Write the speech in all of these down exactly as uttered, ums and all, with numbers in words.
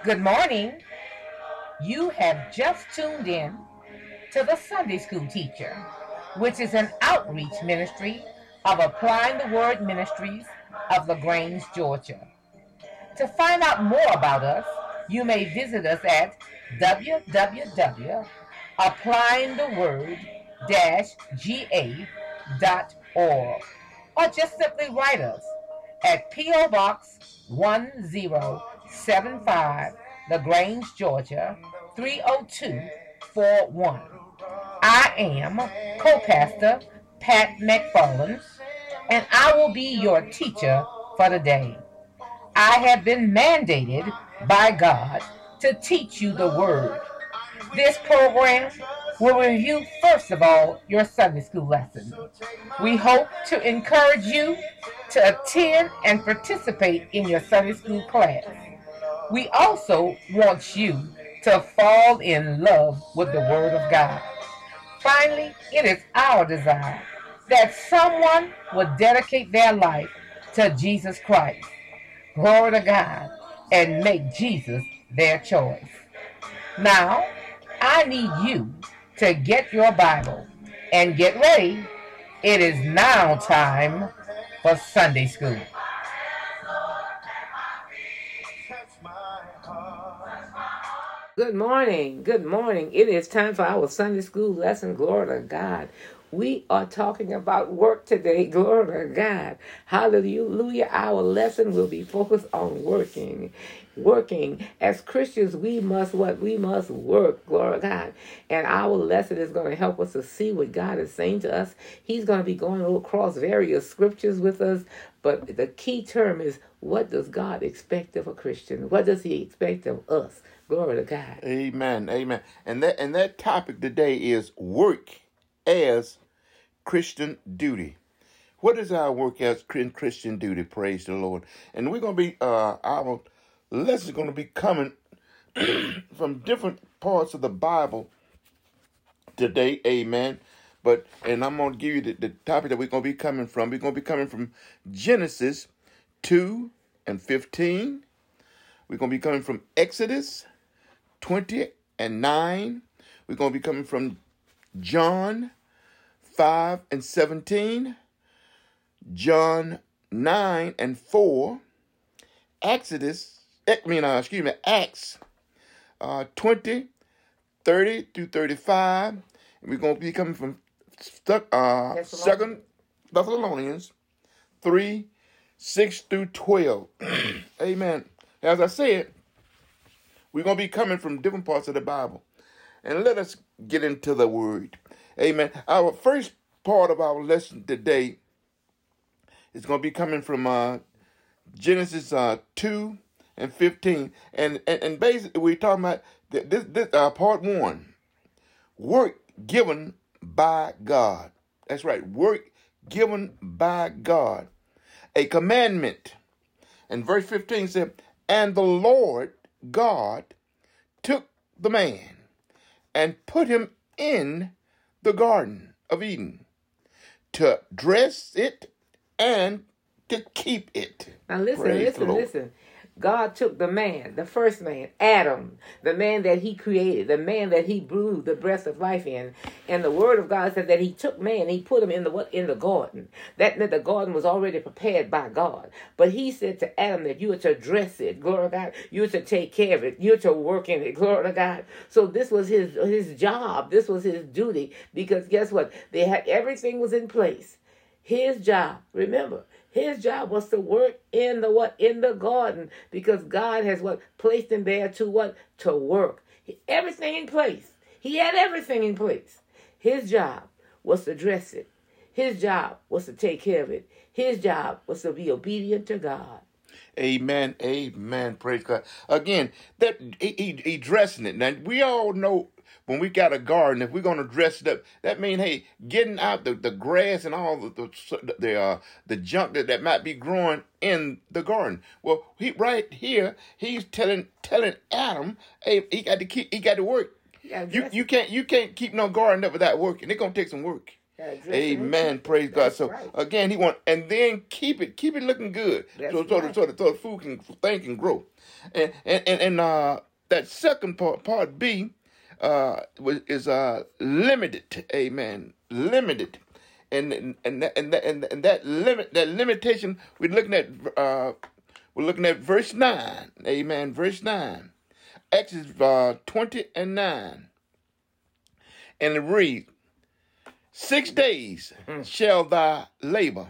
Good morning. You have just tuned in to the Sunday School Teacher, which is an outreach ministry of Applying the Word Ministries of LaGrange, Georgia. To find out more about us, you may visit us at w w w dot applying the word dash g a dot org or just simply write us at P O. Box one zero seven five, LaGrange, Georgia three oh two four one. I am co-pastor Pat McFarland, and I will be your teacher for the day. I have been mandated by God to teach you the Word. This program will review, first of all, your Sunday school lesson. We hope to encourage you to attend and participate in your Sunday school class. We also want you to fall in love with the Word of God. Finally, it is our desire that someone would dedicate their life to Jesus Christ. Glory to God, and make Jesus their choice. Now, I need you to get your Bible and get ready. It is now time for Sunday school. Good morning. Good morning. It is time for our Sunday school lesson. Glory to God. We are talking about work today. Glory to God. Hallelujah. Our lesson will be focused on working. Working. As Christians, we must what? We must work. Glory to God. And our lesson is going to help us to see what God is saying to us. He's going to be going across various scriptures with us. But the key term is, what does God expect of a Christian? What does he expect of us? Glory to God. Amen. Amen. And that and that topic today is work as Christian duty. What is our work as Christian duty? Praise the Lord. And we're going to be, uh, our lesson is going to be coming from different parts of the Bible today. Amen. But, and I'm going to give you the, the topic that we're going to be coming from. We're going to be coming from Genesis two and fifteen. We're going to be coming from Exodus twenty and nine. We're going to be coming from John five and seventeen, John nine and four, Exodus, I mean, uh, excuse me, Acts uh, twenty, thirty through thirty-five. And we're going to be coming from uh, Second Thessalonians three, six through twelve. Amen. As I said, we're going to be coming from different parts of the Bible. And let us get into the Word. Amen. Our first part of our lesson today is going to be coming from uh, Genesis uh, two and fifteen. And, and, and basically, we're talking about this, this uh, part one. Work given by God. That's right. Work given by God. A commandment. And verse fifteen said, and the Lord God took the man and put him in the Garden of Eden to dress it and to keep it. Now listen, Praise listen, listen. God took the man, the first man, Adam, the man that he created, the man that he blew the breath of life in. And the word of God said that he took man, he put him in the what? In the garden. That meant the garden was already prepared by God. But he said to Adam that you are to dress it, glory to God. You're to take care of it. You're to work in it, glory to God. So this was his his job. This was his duty. Because guess what? They had everything was in place. His job, remember, his job was to work in the what? In the garden, because God has what? Placed him there to what? To work. Everything in place. He had everything in place. His job was to dress it. His job was to take care of it. His job was to be obedient to God. Amen. Amen. Praise God. Again, that he, he, he dressing it. Now, we all know when we got a garden, if we're going to dress it up, that means, hey, getting out the, the grass and all the the the, uh, the junk that, that might be growing in the garden. Well, he right here, he's telling telling Adam, hey, he got to keep, he got to work. You you can't you can't keep no garden up without working. It's gonna take some work. Amen. Praise God. That's So right. again, he want and then keep it, keep it looking good. That's so so, right. the, so, the, so the food can think and grow. And and and, and uh, that second part, part B, uh, was is uh limited. Amen. Limited. And and and that, and that, and, and that limit that limitation we're looking at uh we're looking at verse nine. Amen. Verse nine. Exodus uh, twenty and nine. And it reads, Six days shall thy labor,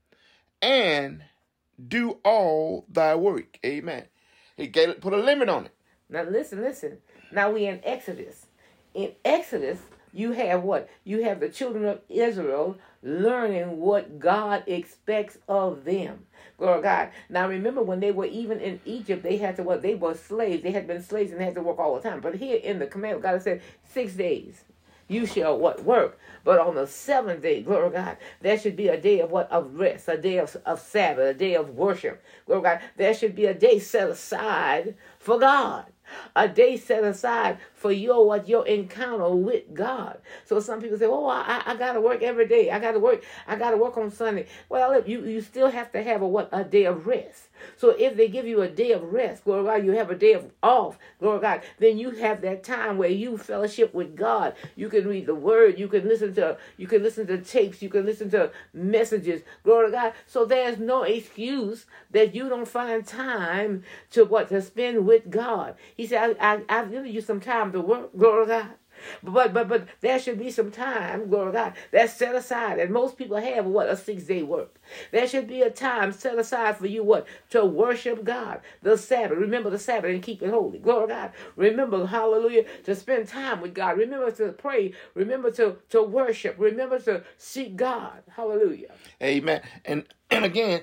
and do all thy work. Amen. He gave, put a limit on it. Now listen, listen. Now we in Exodus. In Exodus, you have what? You have the children of Israel learning what God expects of them. Glory to God. Now remember, when they were even in Egypt, they had to what? They were slaves. They had been slaves and they had to work all the time. But here in the command, God said, six days. You shall what? Work. But on the seventh day, glory to God, there should be a day of what? Of rest, a day of, of Sabbath, a day of worship. Glory to God. There should be a day set aside for God. A day set aside for your what your encounter with God. So some people say, "Oh, I, I gotta work every day. I gotta work. I gotta work on Sunday." Well, you you still have to have a what a day of rest. So if they give you a day of rest, glory to God, you have a day of off, glory to God, then you have that time where you fellowship with God. You can read the Word. You can listen to you can listen to tapes. You can listen to messages. Glory to God. So there's no excuse that you don't find time to what to spend with God. He said, I, I, I've given you some time to work, glory to God. But but but there should be some time, glory to God, that's set aside. And most people have what? A six-day work. There should be a time set aside for you what? To worship God. The Sabbath. Remember the Sabbath and keep it holy. Glory to God. Remember, hallelujah, to spend time with God. Remember to pray. Remember to, to worship. Remember to seek God. Hallelujah. Amen. And and again,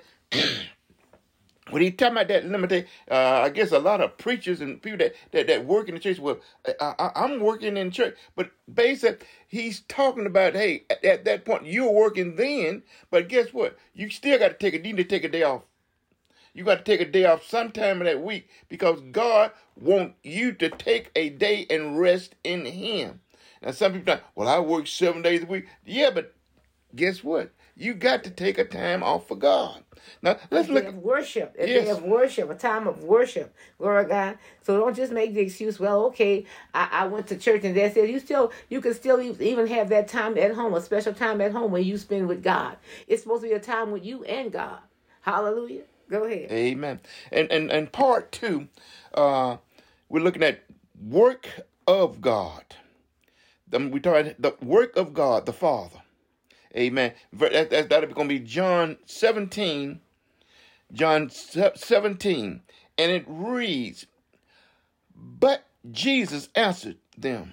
when he talking about that limited, uh, I guess a lot of preachers and people that, that, that work in the church, well, I, I, I'm working in church. But basically, he's talking about, hey, at, at that point, you're working then, but guess what? You still got to take a, you need to take a day off. You got to take a day off sometime in that week because God wants you to take a day and rest in Him. Now, some people think, well, I work seven days a week. Yeah, but guess what? You got to take a time off for God. Now let's a look day of worship. A yes. day of worship, a time of worship. Glory to God. So don't just make the excuse, well, okay, I, I went to church and that's it. You still you can still even have that time at home, a special time at home where you spend with God. It's supposed to be a time with you and God. Hallelujah. Go ahead. Amen. And and, and part two, uh, we're looking at work of God. We're talking the work of God, the Father. Amen. That, that, that'll be going to be John seventeen. John seventeen. And it reads, But Jesus answered them,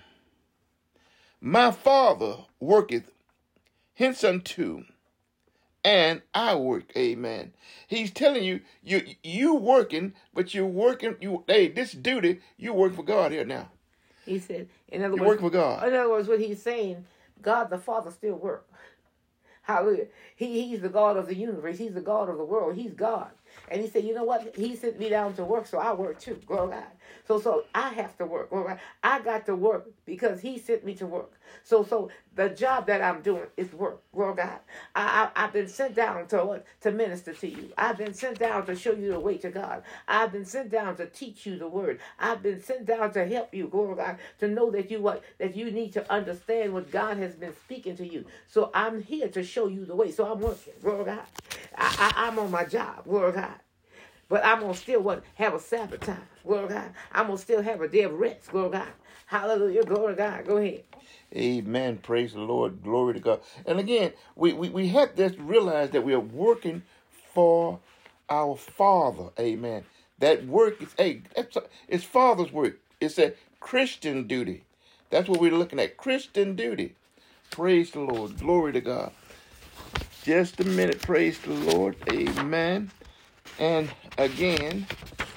My Father worketh henceunto, and I work. Amen. He's telling you, you you working, but you're working, you hey, this duty, you work for God here now. He said, in other you words, work for God. In other words, what he's saying, God the Father still works. Hallelujah. He, he's the God of the universe. He's the God of the world. He's God. And he said, you know what? He sent me down to work, so I work too. Glory to God. So so I have to work. Glory to God. I got to work because he sent me to work. So so the job that I'm doing is work. Glory to God. I, I, I've been sent down to what? To minister to you. I've been sent down to show you the way to God. I've been sent down to teach you the word. I've been sent down to help you, glory to God, to know that you what? That you need to understand what God has been speaking to you. So I'm here to show you the way. So I'm working. Glory to God. I, I, I'm on my job. Glory to God. But I'm going to still what, have a Sabbath time. Glory to God. I'm going to still have a day of rest. Glory to God. Hallelujah. Glory to God. Go ahead. Amen. Praise the Lord. Glory to God. And again, we, we, we have to realize that we are working for our Father. Amen. That work is, hey, that's a, it's Father's work. It's a Christian duty. That's what we're looking at. Christian duty. Praise the Lord. Glory to God. Just a minute. Praise the Lord. Amen. And again,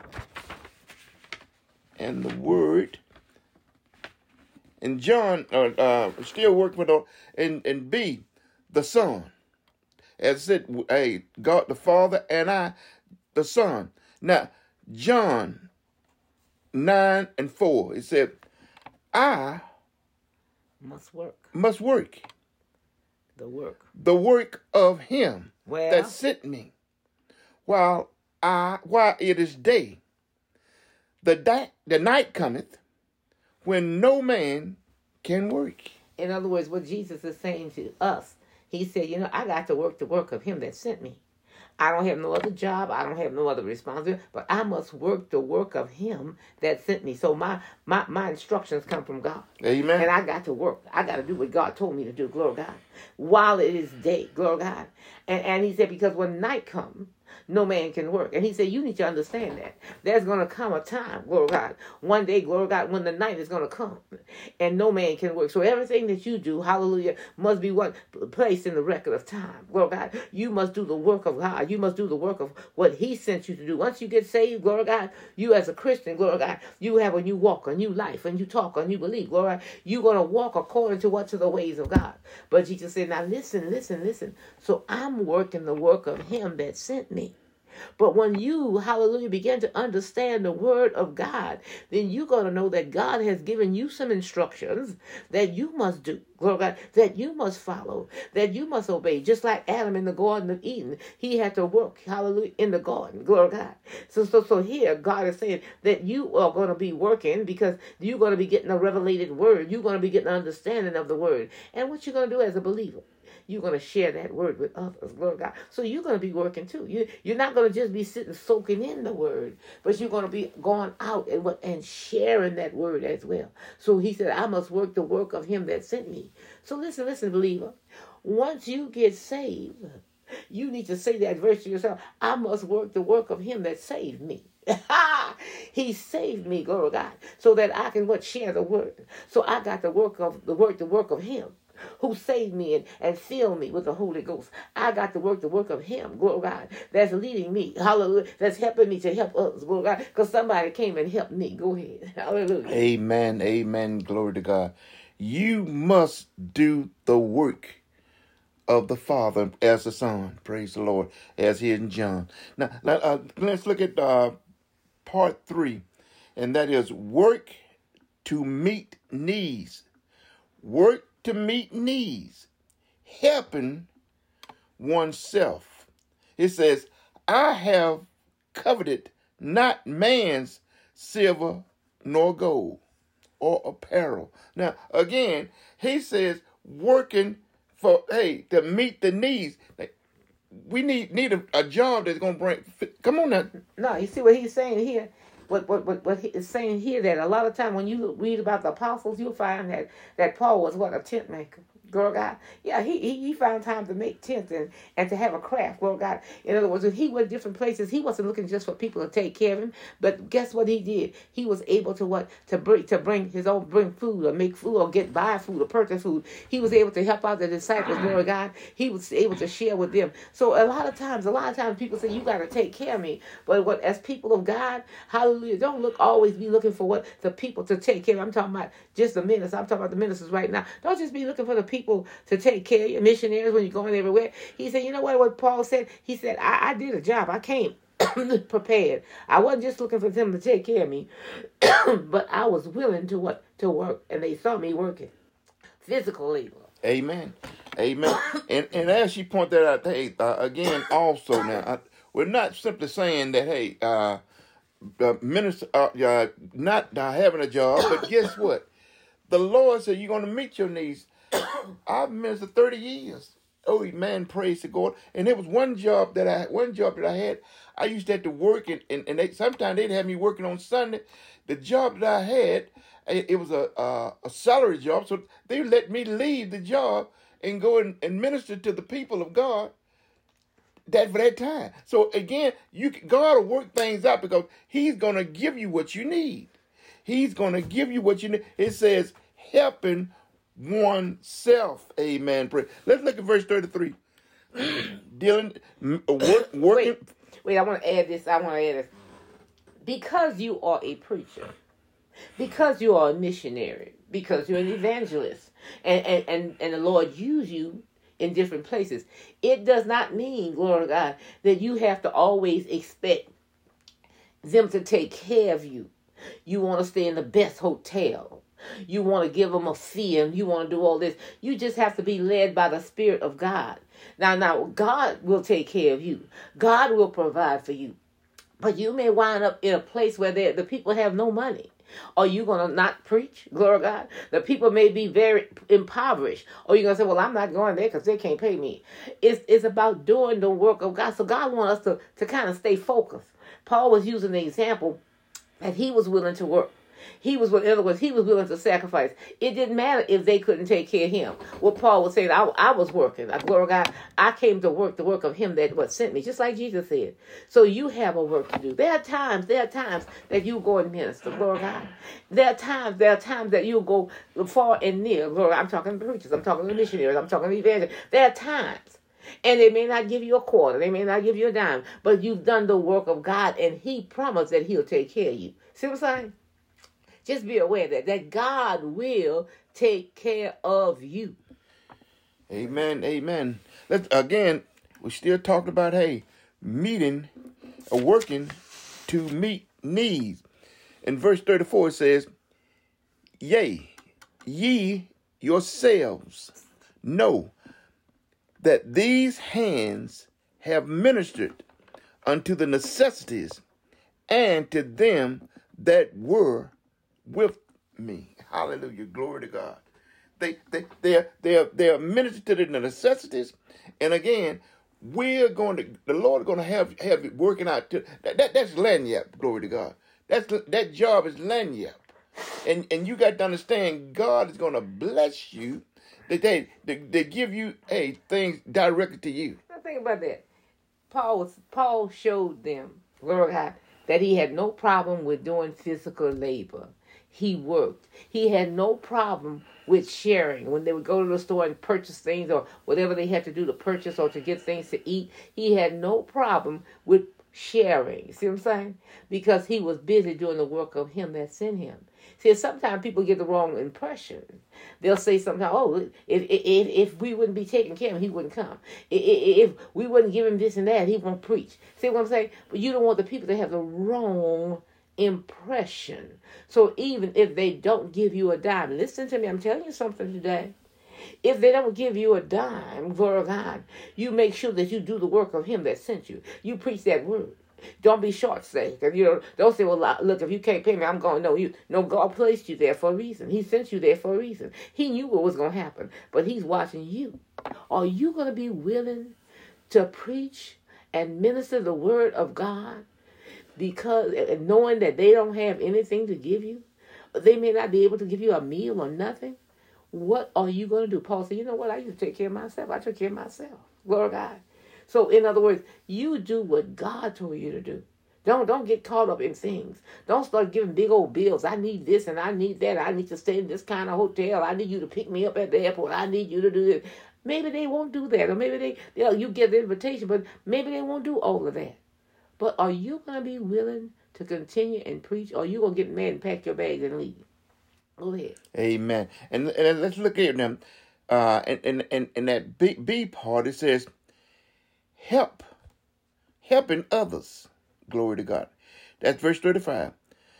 and the word, and John, uh, uh, still working with, and, and B, the Son. As I said, hey, God the Father and I, the Son. Now, John nine and four, it said, I must work. Must work. The work. The work of him well, that sent me. While I while it is day, the da- the night cometh when no man can work. In other words, what Jesus is saying to us, he said, you know, I got to work the work of him that sent me. I don't have no other job. I don't have no other responsibility, but I must work the work of him that sent me. So my, my, my instructions come from God. Amen. And I got to work. I got to do what God told me to do, glory to God, while it is day, glory to God. And, and he said, because when night comes, no man can work. And he said, you need to understand that. There's going to come a time, glory to God, one day, glory to God, when the night is going to come and no man can work. So everything that you do, hallelujah, must be what placed in the record of time. Glory to God. You must do the work of God. You must do the work of what he sent you to do. Once you get saved, glory to God, you as a Christian, glory to God, you have a new walk, a new life, and you talk, and you believe, glory to God. You're going to walk according to what? To the ways of God. But Jesus said, now listen, listen, listen. So I'm working the work of him that sent me. But when you, hallelujah, begin to understand the word of God, then you're going to know that God has given you some instructions that you must do, glory to God, that you must follow, that you must obey. Just like Adam in the Garden of Eden, he had to work, hallelujah, in the garden, glory to God. So, so, so here, God is saying that you are going to be working because you're going to be getting a revelated word. You're going to be getting an understanding of the word. And what you're going to do as a believer, you're going to share that word with others, glory to God. So you're going to be working too. You, you're not going to just be sitting soaking in the word, but you're going to be going out and, and sharing that word as well. So he said, I must work the work of him that sent me. So listen, listen, believer. Once you get saved, you need to say that verse to yourself. I must work the work of him that saved me. He saved me, glory to God, so that I can what share the word. So I got the work of the work, the work of him who saved me and, and filled me with the Holy Ghost. I got to work the work of him, glory to God, that's leading me, hallelujah, that's helping me to help others, glory to God, because somebody came and helped me. Go ahead, hallelujah. Amen, amen, glory to God. You must do the work of the Father as the Son, praise the Lord, as here in John. Now, uh, let's look at uh, part three, and that is work to meet needs. Work to meet needs, helping oneself. It says, I have coveted not man's silver nor gold or apparel. Now, again, he says working for, hey, to meet the needs. We need need a, a job that's going to bring, come on now. No, you see what he's saying here? What what what what is saying here, that a lot of time when you read about the apostles, you'll find that, that Paul was what, a tent maker. Glory God. Yeah, he, he he found time to make tents and, and to have a craft. Glory God. In other words, when he went different places, he wasn't looking just for people to take care of him. But guess what he did? He was able to what? To bring to bring his own bring food or make food or get buy food or purchase food. He was able to help out the disciples. Glory God. He was able to share with them. So a lot of times, a lot of times people say, you got to take care of me. But what as people of God, hallelujah, don't look always be looking for what the people to take care of. I'm talking about just the ministers. I'm talking about the ministers right now. Don't just be looking for the people to take care of your missionaries when you're going everywhere. He said, you know what, what Paul said? He said, I, I did a job. I came prepared. I wasn't just looking for them to take care of me, but I was willing to what to work, and they saw me working. Physical labor. Amen. Amen. and and as she pointed out, hey, uh, again, also now, I, we're not simply saying that, hey, uh, uh minister, uh, uh, not uh, having a job, but guess what? The Lord said you're going to meet your needs. I've ministered thirty years. Oh, man, praise to God. And there was one job that I one job that I had. I used to have to work, and, and, and they, sometimes they'd have me working on Sunday. The job that I had, it, it was a, a a salary job, so they let me leave the job and go and, and minister to the people of God that for that time. So again, you God will work things out because He's going to give you what you need. He's going to give you what you need. It says helping oneself. Amen. Pray. Let's look at verse thirty-three. Dealing, work, working. Wait, wait, I want to add this. I want to add this. Because you are a preacher, because you are a missionary, because you're an evangelist, and, and, and, and the Lord used you in different places, it does not mean, glory to God, that you have to always expect them to take care of you. You want to stay in the best hotel. You want to give them a fee and you want to do all this. You just have to be led by the Spirit of God. Now, now, God will take care of you. God will provide for you. But you may wind up in a place where the people have no money. Are you going to not preach? Glory to God. The people may be very impoverished. Or you're going to say, well, I'm not going there because they can't pay me. It's, it's about doing the work of God. So God wants us to, to kind of stay focused. Paul was using the example that he was willing to work. He was, in other words, he was willing to sacrifice. It didn't matter if they couldn't take care of him. What Paul was saying, I, I was working. I, glory to God, I came to work the work of him that what sent me, just like Jesus said. So you have a work to do. There are times, there are times that you go and minister, glory to God. There are times, there are times that you go far and near, glory. I'm talking to preachers, I'm talking to missionaries, I'm talking to evangelists. There are times. And they may not give you a quarter, they may not give you a dime, but you've done the work of God, and he promised that he'll take care of you. See what I'm saying? Just be aware that, that God will take care of you. Amen. Amen. Let's again, we're still talking about, hey, meeting or working to meet needs. In verse thirty-four, it says, yea, ye yourselves know that these hands have ministered unto the necessities and to them that were with me. Hallelujah. Glory to God. They they they're they're they're ministered to the necessities. And again, we're going to the Lord is going to have have it working out to that, that that's lanyard. Glory to God. That's that job is lanyard. And and you got to understand God is going to bless you. That they, they they give you hey things directed to you. Now think about that. Paul was Paul showed them, glory to God, that he had no problem with doing physical labor. He worked. He had no problem with sharing. When they would go to the store and purchase things or whatever they had to do to purchase or to get things to eat, he had no problem with sharing. See what I'm saying? Because he was busy doing the work of him that sent him. See, sometimes people get the wrong impression. They'll say sometimes, oh, if if, if we wouldn't be taking care of him, he wouldn't come. If, if we wouldn't give him this and that, he won't preach. See what I'm saying? But you don't want the people to have the wrong impression. So even if they don't give you a dime, listen to me, I'm telling you something today. If they don't give you a dime, glory to God, you make sure that you do the work of him that sent you. You preach that word. Don't be short-sighted. You know, don't say, well, look, if you can't pay me, I'm going. No, you, no, God placed you there for a reason. He sent you there for a reason. He knew what was going to happen, but he's watching you. Are you going to be willing to preach and minister the word of God? Because knowing that they don't have anything to give you, they may not be able to give you a meal or nothing. What are you going to do? Paul said, you know what? I used to take care of myself. I took care of myself. Glory to God. So in other words, you do what God told you to do. Don't don't get caught up in things. Don't start giving big old bills. I need this and I need that. I need to stay in this kind of hotel. I need you to pick me up at the airport. I need you to do this. Maybe they won't do that. Or maybe they, you know, you get the invitation, but maybe they won't do all of that. But are you going to be willing to continue and preach, or are you going to get mad and pack your bags and leave? Go ahead. Amen. And, and let's look at them. Uh, and, and, and, and that B, B part, it says, help. Helping others. Glory to God. That's verse thirty-five.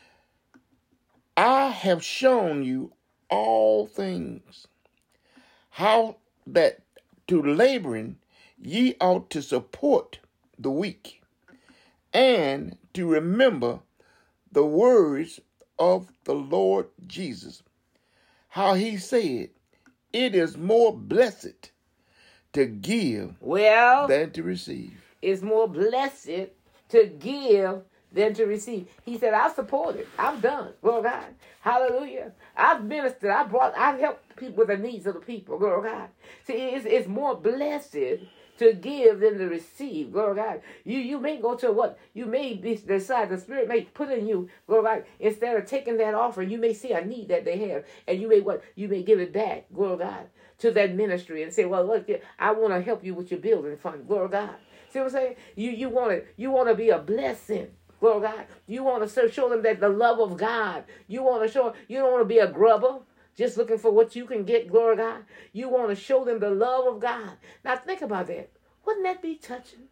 I have shown you all things, how that to laboring ye ought to support the weak, and to remember the words of the Lord Jesus, how he said, it is more blessed to give well, than to receive. It's more blessed to give than to receive. He said, I've supported. I've done. Glory to God. Hallelujah. I've ministered. I brought, I've helped people with the needs of the people. Glory to God. See, it's, it's more blessed to give than to receive. Glory to God. You you may go to what? You may be, decide, the Spirit may put in you, glory to God, instead of taking that offering, you may see a need that they have, and you may what? You may give it back, glory to God, to that ministry and say, well, look, I want to help you with your building fund. Glory to God. See what I'm saying? You you want to you want to be a blessing. Glory to God. You want to show them that the love of God. You want to show, you don't want to be a grubber, just looking for what you can get, glory to God. You want to show them the love of God. Now think about that. Wouldn't that be touching?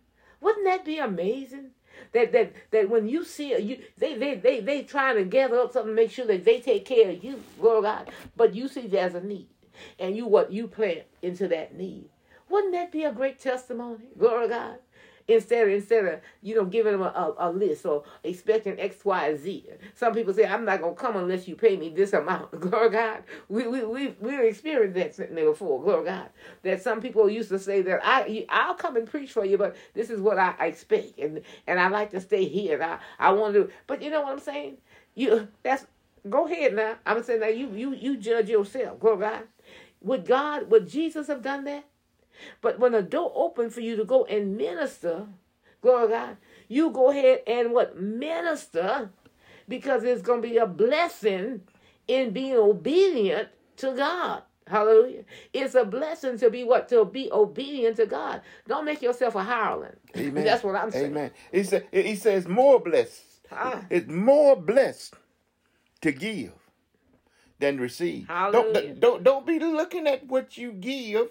Wouldn't that be amazing? That that that when you see you, they they they they trying to gather up something to make sure that they take care of you, glory to God. But you see there's a need, and you what you plant into that need. Wouldn't that be a great testimony, glory to God? Instead of, instead of you know giving them a, a, a list or expecting X, Y, Z. Some people say I'm not gonna come unless you pay me this amount. Glory to God. We we we we experienced that before. Glory to God. That some people used to say that I I'll come and preach for you, but this is what I, I expect, and and I like to stay here. And I I want to, but you know what I'm saying? You that's go ahead now. I'm saying now you you you judge yourself. Glory to God. Would God would Jesus have done that? But when the door opened for you to go and minister, glory to God, you go ahead and what? Minister, because it's going to be a blessing in being obedient to God. Hallelujah. It's a blessing to be what? To be obedient to God. Don't make yourself a hireling. Amen. That's what I'm saying. Amen. He, sa- he says more blessed. Ah. It's more blessed to give than receive. Hallelujah. Don't, don't don't be looking at what you give.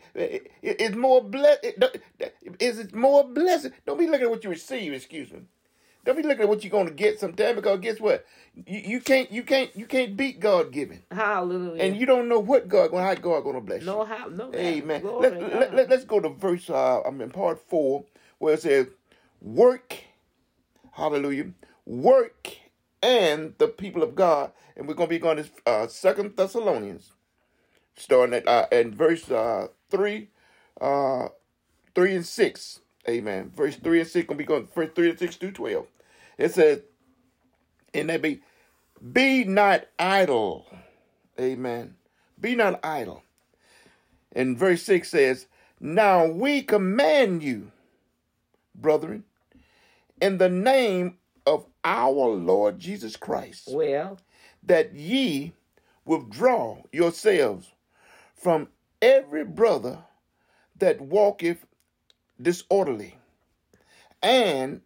It's more blessed. Is it more blessed? Don't be looking at what you receive. Excuse me. Don't be looking at what you're going to get sometime, because guess what? You, you can't you can't you can't beat God given. Hallelujah. And you don't know what God how God going to bless you. No how no. Amen. Glory Let, to let, God. let, let's go to verse. Uh, I'm in part four, where it says, "Work, hallelujah, work, and the people of God." And we're going to be going to uh, Second Thessalonians, starting at uh, in verse uh, three, uh, three and six. Amen. Verse three and six going to be going verse three and six through twelve. It says, and that be, be not idle. Amen. Be not idle. And verse six says, now we command you, brethren, in the name of our Lord Jesus Christ, Well, that ye withdraw yourselves from every brother that walketh disorderly, and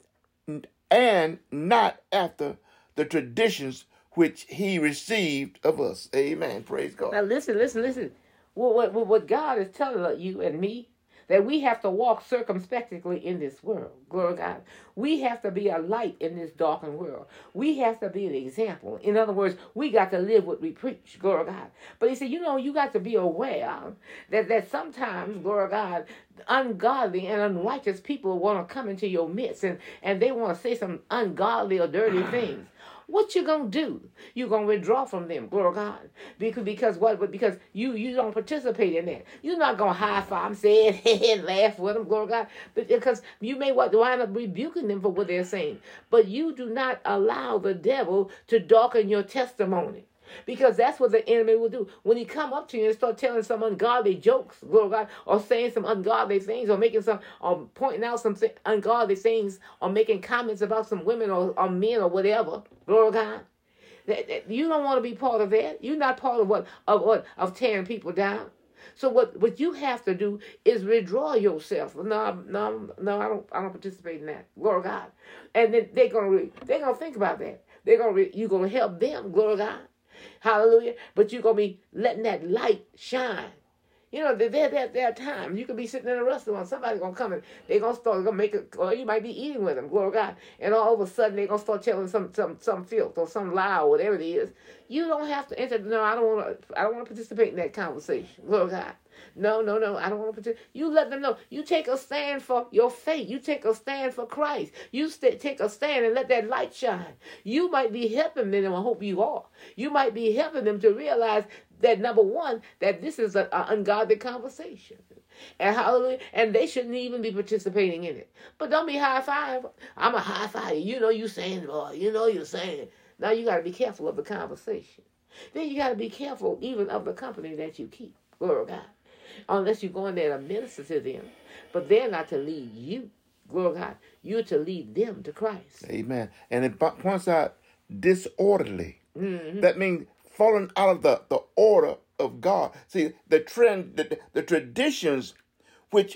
and not after the traditions which he received of us. Amen. Praise God. now listen, listen, listen. What, what, what God is telling you and me, that we have to walk circumspectly in this world. Glory to God. We have to be a light in this darkened world. We have to be an example. In other words, we got to live what we preach. Glory to God. But he said, you know, you got to be aware that, that sometimes, glory to God, ungodly and unrighteous people want to come into your midst, and, and they want to say some ungodly or dirty things. What you gonna do? You gonna withdraw from them, glory to God, because because what? Because you you don't participate in that. You're not gonna high five them, say it, and laugh with them, glory to God, but because you may what wind up rebuking them for what they're saying. But you do not allow the devil to darken your testimony. Because that's what the enemy will do. When he come up to you and start telling some ungodly jokes, glory to God, or saying some ungodly things, or making some, or pointing out some th- ungodly things, or making comments about some women or, or men or whatever, glory to God. That, that, you don't want to be part of that. You're not part of what of what of tearing people down. So what, what you have to do is withdraw yourself. No, no, no, I don't I don't participate in that. Glory to God. And then they're gonna re, they're gonna think about that. They're gonna re, you're gonna help them, glory to God. Hallelujah. But you're going to be letting that light shine. You know, there, there, there are times you could be sitting in a restaurant. Somebody's going to come and they're going to start going to make it, or you might be eating with them, glory to God. And all of a sudden they're going to start telling some some some filth or some lie or whatever it is. You don't have to enter. No, I don't want to. I don't want to participate in that conversation, glory to God. No, no, no, I don't want to participate. You let them know. You take a stand for your faith. You take a stand for Christ. You st- take a stand and let that light shine. You might be helping them, and I hope you are. You might be helping them to realize that, number one, that this is an ungodly conversation. And hallelujah, and they shouldn't even be participating in it. But don't be high five. I'm a high five. You know you saying, boy. You know you're saying. Now you got to be careful of the conversation. Then you got to be careful even of the company that you keep. Glory to God. Unless you go in there to minister to them. But they're not to lead you. Glory to God. You're to lead them to Christ. Amen. And it points out disorderly. Mm-hmm. That means falling out of the, the order of God. See, the trend, the, the traditions which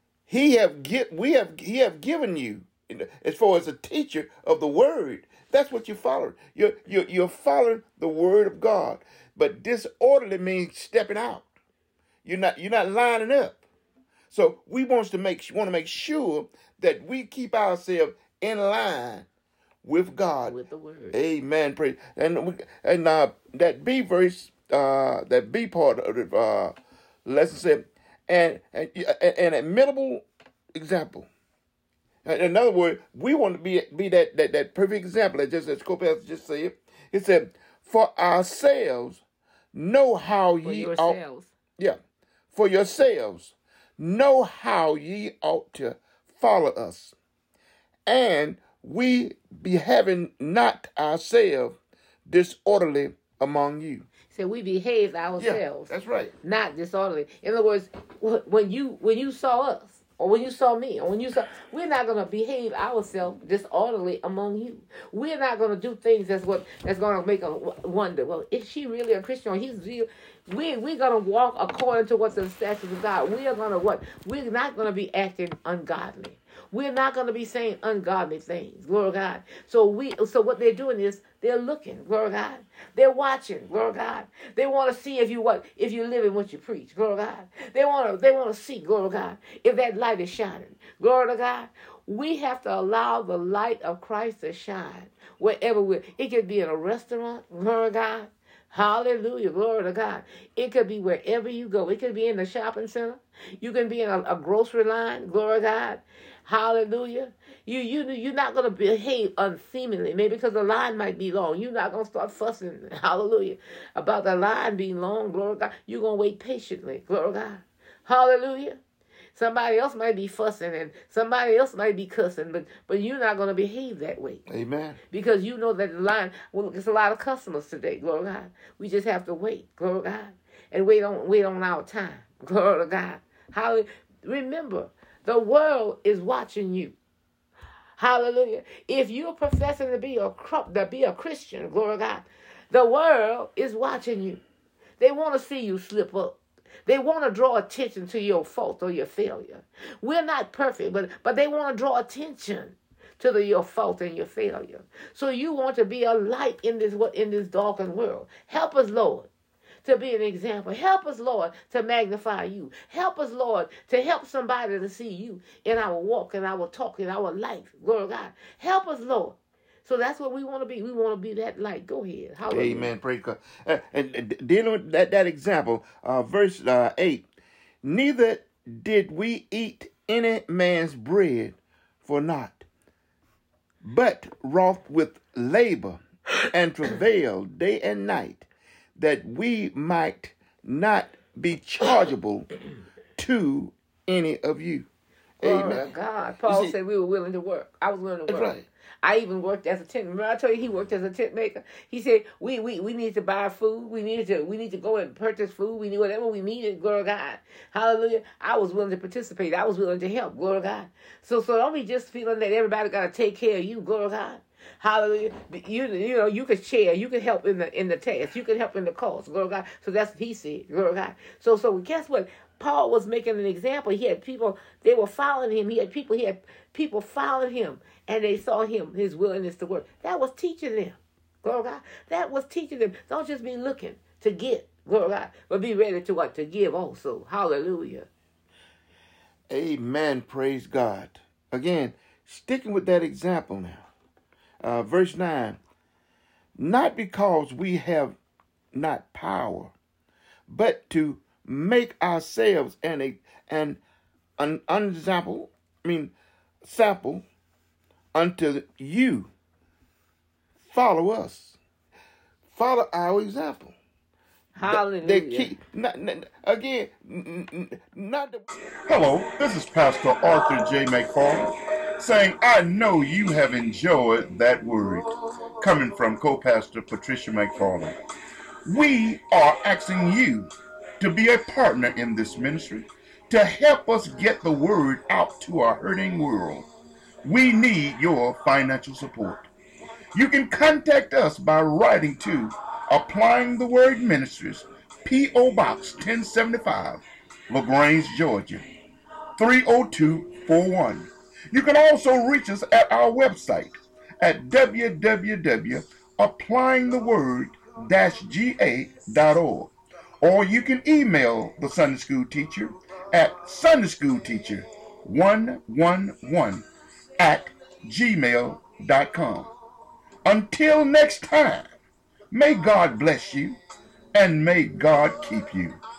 he have get, we have he have given you as far as a teacher of the word. That's what you're following. You're, you're, you're following the word of God. But disorderly means stepping out. You're not you're not lining up. So we want to make want to make sure that we keep ourselves in line with God, with the word. Amen. Praise. And we, and uh, that B verse, uh, that B part of the uh, lesson said, and and an admittable example. In other words, we want to be be that that, that perfect example. Just as co-pastor just said, it said, "For ourselves, know how For ye yourselves. ought." Yeah, for yourselves, know how ye ought to follow us, and we be having not ourselves disorderly among you. So we behave ourselves. Yeah, that's right. Not disorderly. In other words, when you when you saw us, or when you saw me, or when you saw, we're not going to behave ourselves disorderly among you. We're not going to do things that's what that's going to make a wonder. Well, is she really a Christian? Or he's real? We we're going to walk according to what's in the statutes of God. We are going to what? We're not going to be acting ungodly. We're not going to be saying ungodly things. Glory to God. So we, so what they're doing is they're looking. Glory to God. They're watching. Glory to God. They want to see if you what if you live in what you preach. Glory to God. They want to they want to see. Glory to God. If that light is shining. Glory to God. We have to allow the light of Christ to shine wherever we're. It could be in a restaurant. Glory to God. Hallelujah. Glory to God. It could be wherever you go. It could be in the shopping center. You can be in a, a grocery line. Glory to God. Hallelujah. You, you, you're not going to behave unseemly. Maybe because the line might be long. You're not going to start fussing, hallelujah, about the line being long. Glory to God. You're going to wait patiently. Glory to God. Hallelujah. Somebody else might be fussing and somebody else might be cussing, but, but you're not going to behave that way. Amen. Because you know that the line, well, there's a lot of customers today. Glory to God. We just have to wait. Glory to God. And wait on, wait on our time. Glory to God. Hallelujah. Remember, the world is watching you. Hallelujah. If you're professing to be a to be a Christian, glory to God, the world is watching you. They want to see you slip up. They want to draw attention to your fault or your failure. We're not perfect, but but they want to draw attention to the, your fault and your failure. So you want to be a light in this in this darkened world. Help us, Lord, to be an example. Help us, Lord, to magnify you. Help us, Lord, to help somebody to see you in our walk, in our talk, in our life. Glory to God. Help us, Lord. So that's what we want to be. We want to be that light. Go ahead. Hallelujah. Amen. Praise God. Uh, and, and dealing with that, that example, uh, verse uh, eight, neither did we eat any man's bread for naught, but wrought with labor and travail day and night, that we might not be chargeable to any of you. Amen. Glory to God. Paul see, said we were willing to work. I was willing to work. That's right. I even worked as a tent. Remember I told you he worked as a tent maker? He said we we, we need to buy food. We needed to we need to go and purchase food. We need whatever we needed. Glory to God. Hallelujah. I was willing to participate. I was willing to help. Glory to God. So so don't be just feeling that everybody got to take care of you. Glory to God. Hallelujah. You you know you could share. You could help in the in the task. You could help in the cause. Glory to God. So that's what he said. Glory to God. So so guess what? Paul was making an example. He had people, they were following him. He had people, he had people following him, and they saw him, his willingness to work. That was teaching them. Glory to God. That was teaching them. Don't just be looking to get, glory to God, but be ready to what? To give also. Hallelujah. Amen. Praise God. Again, sticking with that example now. Uh, verse nine. Not because we have not power, but to make ourselves an an an unexample, I mean, sample unto you. Follow us. Follow our example. Hallelujah. They keep not, not, again, not the. Hello, this is Pastor Arthur J. McFarland saying, I know you have enjoyed that word coming from co-pastor Patricia McFarland. We are asking you to be a partner in this ministry, to help us get the word out to our hurting world. We need your financial support. You can contact us by writing to Applying the Word Ministries, P O Box ten seventy-five, LaGrange, Georgia, three oh two four one. You can also reach us at our website at w w w dot applying the word dash g a dot org. Or you can email the Sunday School teacher at Sunday School Teacher one one one at gmail dot com. Until next time, may God bless you and may God keep you.